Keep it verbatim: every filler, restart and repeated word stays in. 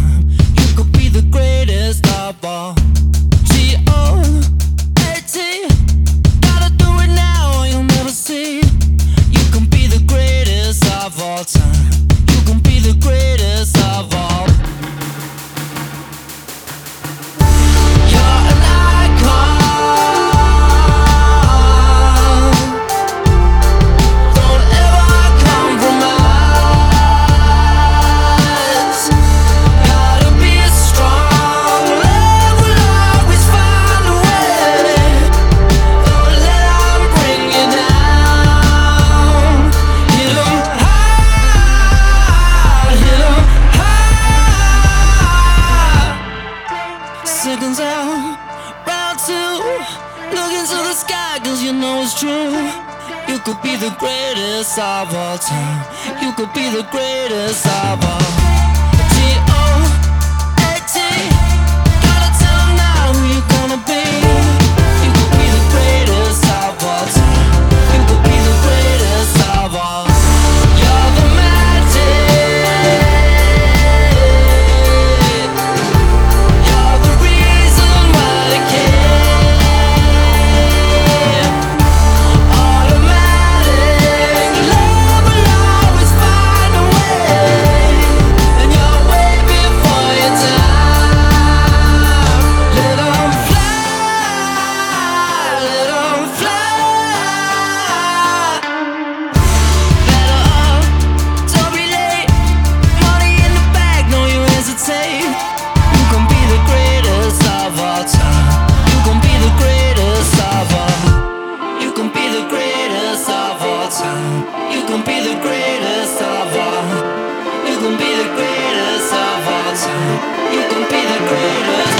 time. You could be the greatest of all. G O A T. Gotta do it now or you'll never see. You can be the greatest of all time. You can be the greatest of all. You're an icon. Don't ever compromise. Gotta be strong. Love will always find a way. Don't let them bring you down. Hit 'em hard, hit 'em hard. Seconds out, round two. Look into the sky, cause you know it's true. You could be the greatest of all time. You could be the greatest of all. G O A T. Gotta tell 'em now who you gonna be. You could be the greatest of all time. You could be the greatest of all. You're the magic. You're the reason why they care. Automatic love will always find a way. And you're way before your time. Let 'em fly, let 'em fly. Better up, don't be late. Money in the bag, no you hesitate. You can be the greatest of all time. You can be the greatest of all. You can be the greatest of all time. You can be the greatest of all. You can be the greatest of all time. You can be the greatest.